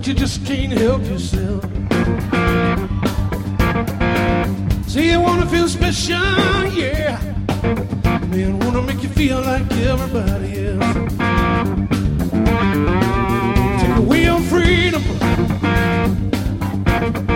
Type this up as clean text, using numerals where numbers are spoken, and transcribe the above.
you just can't help yourself. See, you wanna feel special, yeah. Man, wanna make you feel like everybody else.